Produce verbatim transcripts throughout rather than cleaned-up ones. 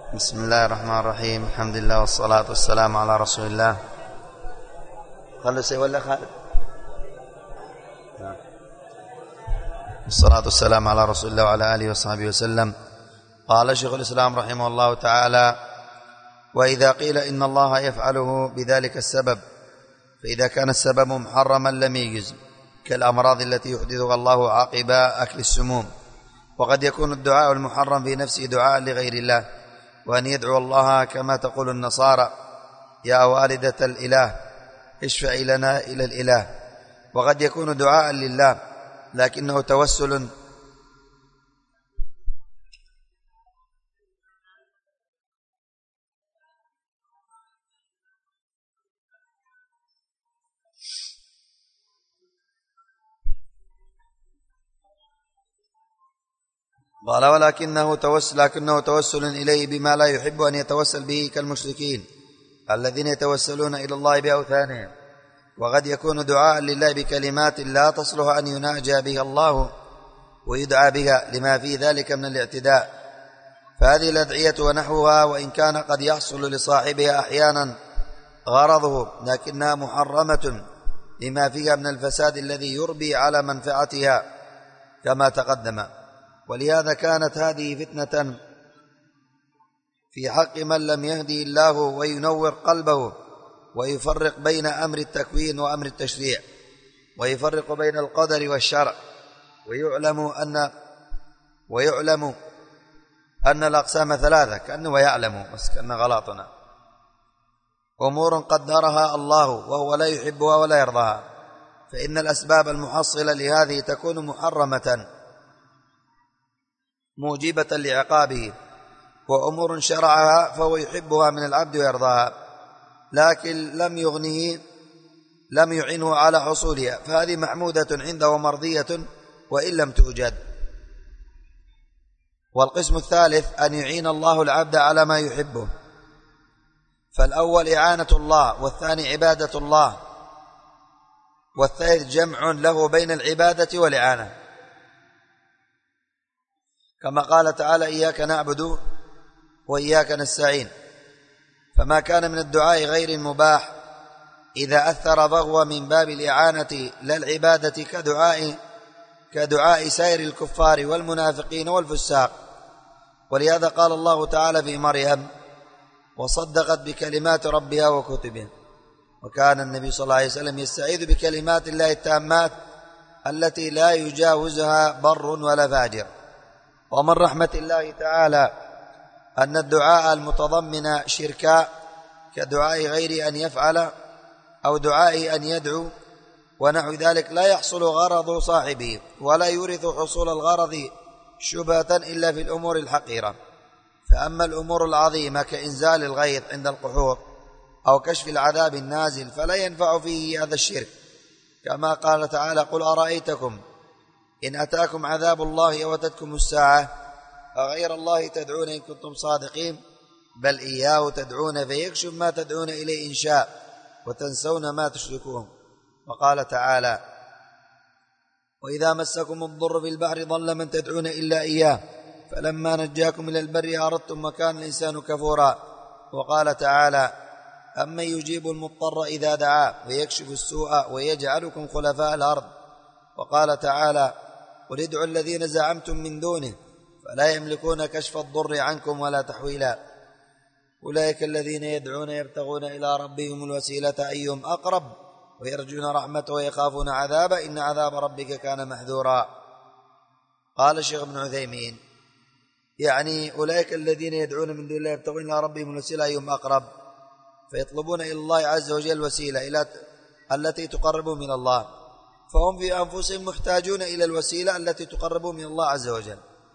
بسم الله الرحمن الرحيم. الحمد لله والصلاة والسلام على رسول الله. خلص ولا خالد؟ الصلاة والسلام على رسول الله وعلى آله وصحبه وسلم. قال شيخ الإسلام رحمه الله تعالى: وإذا قيل إن الله يفعله بذلك السبب، فإذا كان السبب محرما لم يجز، كالأمراض التي يحدثها الله عقب أكل السموم. وقد يكون الدعاء المحرم في نفسه دعاء لغير الله، وأن يدعو الله كما تقول النصارى: يا والدة الإله اشفعي لنا إلى الإله. وقد يكون دعاء لله لكنه توسل قال ولكنه توسل لكنه توسل إليه بما لا يحب أن يتوسل به، كالمشركين الذين يتوسلون إلى الله بأوثانهم. وقد يكون دعاء لله بكلمات لا تصلح أن يناجى بها الله ويدعى بها لما في ذلك من الاعتداء، فهذه الأدعية ونحوها وإن كان قد يحصل لصاحبها أحيانا غرضه، لكنها محرمة لما فيها من الفساد الذي يربي على منفعتها كما تقدم. ولهذا كانت هذه فتنة في حق من لم يهدي الله وينور قلبه ويفرق بين أمر التكوين وأمر التشريع، ويفرق بين القدر والشرع، ويعلم أن ويعلم أن الأقسام ثلاثة، كأنه ويعلم بس كأنه غلطنا، أمور قدرها الله وهو لا يحبها ولا يرضاها، فإن الأسباب المحصلة لهذه تكون محرمة موجبة لعقابه، وأمور شرعها فهو يحبها من العبد ويرضاها، لكن لم يغنه لم يعنه على حصولها، فهذه محمودة عنده مرضية وإن لم توجد. والقسم الثالث أن يعين الله العبد على ما يحبه، فالأول إعانة الله، والثاني عبادة الله، والثالث جمع له بين العبادة والإعانة، كما قال تعالى: إياك نعبد وإياك نستعين. فما كان من الدعاء غير المباح إذا أثر فهو من باب الإعانة لا العبادة، كدعاء كدعاء سائر الكفار والمنافقين والفساق. ولهذا قال الله تعالى في مريم: وصدقت بكلمات ربها وكتبه. وكان النبي صلى الله عليه وسلم يستعيذ بكلمات الله التامات التي لا يجاوزها بر ولا فاجر. ومن رحمة الله تعالى أن الدعاء المتضمن شركا كدعاء غير أن يفعل أو دعاء أن يدعو ونحو ذلك لا يحصل غرض صاحبه، ولا يورث حصول الغرض شبهة إلا في الأمور الحقيرة. فأما الأمور العظيمة كإنزال الغيث عند القحوط أو كشف العذاب النازل فلا ينفع فيه هذا الشرك، كما قال تعالى: قل أرأيتكم إن أتاكم عذاب الله وأتتكم الساعة أغير الله تدعون إن كنتم صادقين، بل إياه تدعون فيكشف ما تدعون إليه إن شاء وتنسون ما تشركون. وقال تعالى: وإذا مسكم الضر في البحر ضل من تدعون إلا إياه فلما نجاكم إلى البر أردتم وكان الإنسان كفورا. وقال تعالى: أمن يجيب المضطر إذا دعاه ويكشف السوء ويجعلكم خلفاء الأرض. وقال تعالى: قل ادعوا الذين زعمتم من دونه فلا يملكون كشف الضر عنكم ولا تحويلا، أولئك الذين يدعون يبتغون إلى ربهم الوسيلة أيهم أقرب ويرجون رحمته ويخافون عذابه إن عذاب ربك كان محذورا. قال الشيخ ابن عثيمين: يعني أولئك الذين يدعون من دون الله يبتغون إلى ربهم الوسيلة أيهم أقرب، فيطلبون إلى الله عز وجل الوسيلة إلى التي تقربهم من الله، فهم في أنفسهم محتاجون إلى الوسيلة التي تقربهم من الله عز وجل.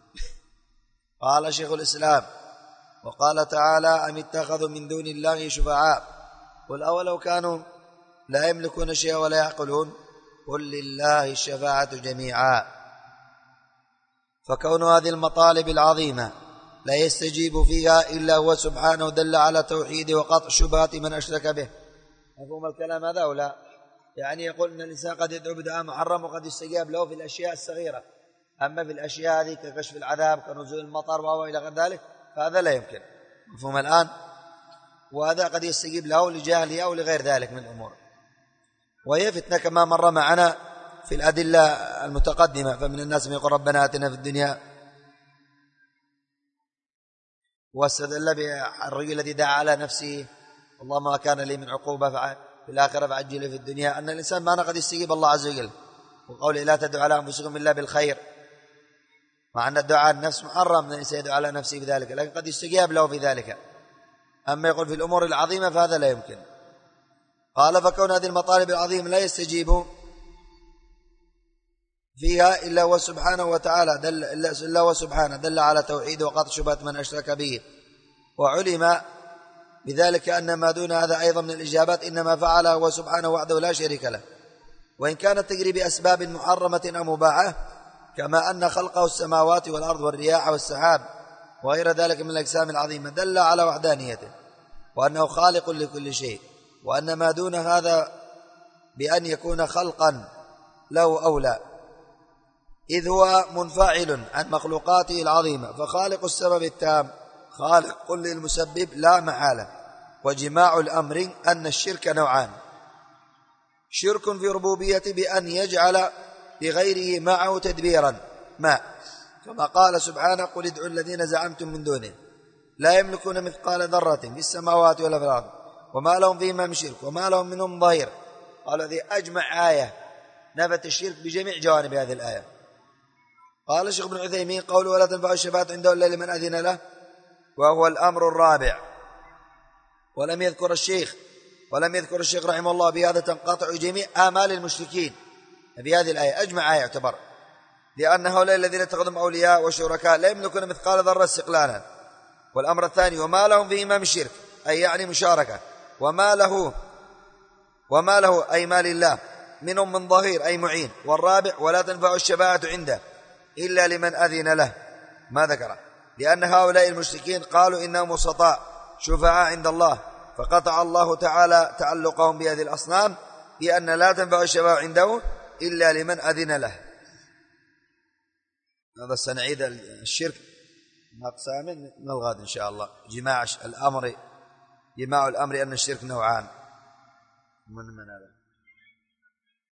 قال شيخ الإسلام: وقال تعالى: أم اتخذوا من دون الله شفعاء قل أولو كانوا لا يملكون شيئا ولا يعقلون قل لله الشفاعة جميعا. فكون هذه المطالب العظيمة لا يستجيب فيها إلا هو سبحانه دل على توحيده وقطع شبهات من أشرك به. مفهوم الكلام هذا ولا؟ يعني يقول أن الإنسان قد يدعو بدعاء محرم وقد يستجاب له في الأشياء الصغيرة، أما في الأشياء هذه ككشف العذاب كنزول المطر وإلى غير ذلك فهذا لا يمكن. مفهوم الآن؟ وهذا قد يستجيب له لجهله أو لغير ذلك من الأمور. وهي فتنة كما مر معنا في الأدلة المتقدمة. فمن الناس من يقول ربنا آتنا في الدنيا، واستدل بالرجل الذي دعا على نفسه اللهم ما كان لي من عقوبة في الآخرة فعجل لي في الدنيا، أن الإنسان معنا قد يستجيب الله عز وجل، وقوله لا تدعوا على أنفسكم إلا بالخير، مع أن الدعاء النفس محرم، من الإنسان يدعو على نفسه بذلك، لكن قد يستجاب له في ذلك. أما يقول في الأمور العظيمة فهذا لا يمكن. قال فكون هذه المطالب العظيمة لا يستجيب فيها إلا هو سبحانه وتعالى دل إلا هو سبحانه دل على توحيد وقطع شبهة من أشرك به، وعلم بذلك أن ما دون هذا أيضا من الإجابات إنما فعله هو سبحانه وحده لا شريك له، وإن كانت تجري بأسباب محرمة أو مباحة، كما أن خلقه السماوات والأرض والرياح والسحاب وغير ذلك من الأجسام العظيمة دل على وحدانيته وأنه خالق لكل شيء، وأن ما دون هذا بأن يكون خلقا له أولى، إذ هو منفعل عن مخلوقاته العظيمة، فخالق السبب التام خالق للمسبب لا محالة. وجماع الأمر أن الشرك نوعان: شرك في ربوبيته بأن يجعل لغيره معه تدبيرا ما، كما قال سبحانه قل ادعوا الذين زعمتم من دونه لا يملكون مثقال ذرة في السماوات ولا في الأرض وما لهم فيهما من شرك وما لهم منهم ظهير. قال هذه أجمع آية نفت الشرك بجميع جوانب هذه الآية. قال الشيخ ابن عثيمين قوله ولا تنفع الشفاعة عنده إلا لمن أذن له، وهو الأمر الرابع. ولم يذكر الشيخ ولم يذكر الشيخ رحمه الله بهذا تنقطع جميع آمال المشركين بهذه الآية، أجمع آية يعتبر، لأن هؤلاء الذين اتخذوا أولياء وشركاء لا يملكون مثقال ذرة استقلالا. والأمر الثاني وما لهم فيهما من شرك، أي يعني مشاركة، وما له وما له أي ما لله منهم من ظهير أي معين. والرابع ولا تنفع الشفاعة عنده إلا لمن أذن له، ما ذكره، لأن هؤلاء المشركين قالوا إنهم وسطاء شفعاء عند الله، فقطع الله تعالى تعلقهم بهذه الأصنام بأن لا تنفع الشفاعة عنده إلا لمن أذن له. هذا سنعيد الشرك أقسام من الغد إن شاء الله. جماع الأمر جماع الأمر أن الشرك نوعان. من من هذا؟